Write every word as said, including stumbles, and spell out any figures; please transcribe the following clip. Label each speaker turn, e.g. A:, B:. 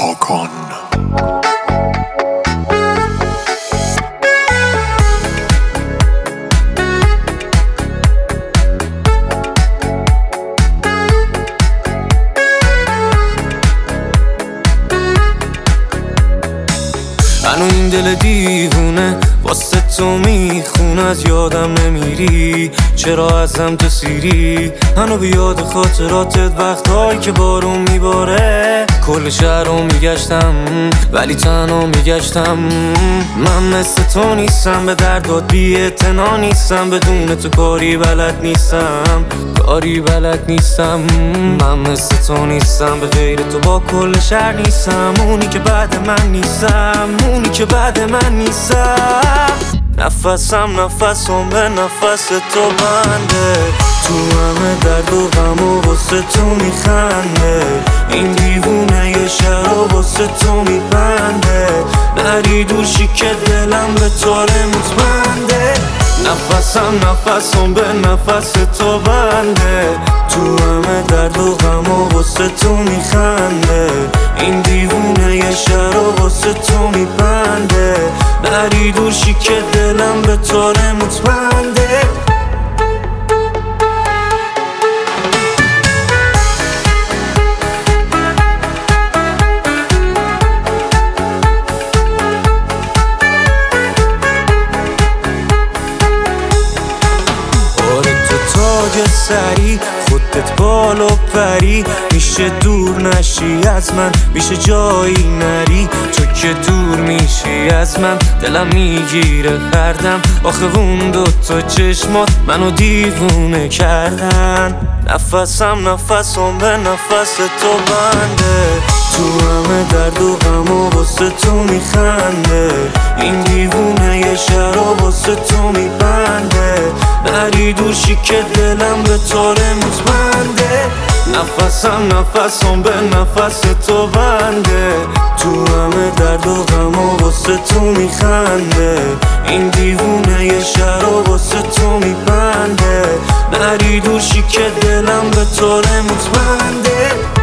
A: هاکان.
B: منو این دل دیوونه واسه تو میخونه، از یادم نمیری چرا ازم تو سیری. منو بیاد خاطراتت وقتایی که بارون میباره، کل شهر رو میگشتم ولی تنها میگشتم. من مثل تو نیستم، به دردات بی اعتنا نیستم، بدون تو کاری بلد نیستم، کاری بلد نیستم. من مثل تو نیستم، به غیر تو با کل شهر نیستم، اونی که بعد من نیستم، اونی که بعد من نیستم. نفسم نفسم به نفس تو بنده، تو همه درد و غم و واسه تو میخنده. این دیوونه یه شهر و واسه تو میبنده، نری دوشی که دلم به طاره مطمئنده. نفسم نفسم به نفس تو بنده، تو همه درد و غم و واسه تو میخنده. این دیوونه یه شهر و واسه تو میبنده، نری دوشی که دلم به طاره مطمئنده. تاج سری خودت بالا پری، میشه دور نشی از من، میشه جایی نری. تو که دور میشی از من دلم میگیره هردم، آخه اون دوتا چشمات منو دیوونه کردن. نفسم نفسم به نفس تو بنده، تو همه درد و غم و واسه تو میخنده. این دیوونه یه شهر و واسه تو میبنده، نری دوشی که دلم به طاره مطمئنده. نفسم نفسم به نفس تو بنده، تو همه درد و غم و واسه تو میخنده. این دیوونه یه شهر و واسه تو میبنده، نری دوشی که دلم به طاره مطمئنده.